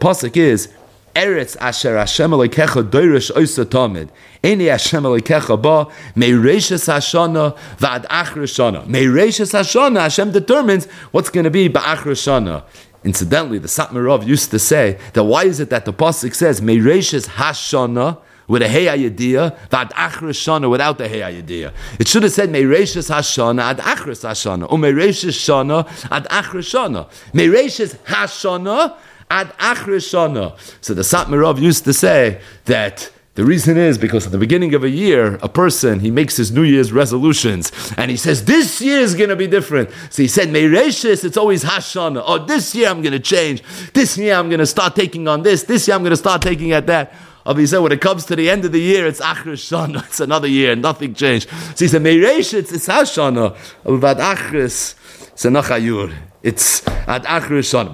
pasuk is, Eretz asher Hashem Elokecha doirish oisa tamid. Eni Hashem Elokecha ba meireshus hashana v'ad achar shana. Meireshus hashana, Hashem determines what's going to be ba'achar shana. Incidentally, the Satmar Rav used to say that why is it that the pasuk says meireshus hashana with a hey ayediyah, v'ad achar shana without the hey ayediyah? It should have said meireshus hashana ad achar hashana, or meireshus shana ad achar shana. Meireshus hashana ad achar shana. So the Satmar Rav used to say that the reason is because at the beginning of a year, a person, he makes his New Year's resolutions, and he says, this year is going to be different. So he said, Meireshis, it's always Hashana. Oh, this year I'm going to change. This year I'm going to start taking on this. This year I'm going to start taking at that. He said, when it comes to the end of the year, it's Achar Shana. It's another year, nothing changed. So he said, Meireshis, it's Hashana. But Achris, it's Nachayur. It's Ad Achar Shana.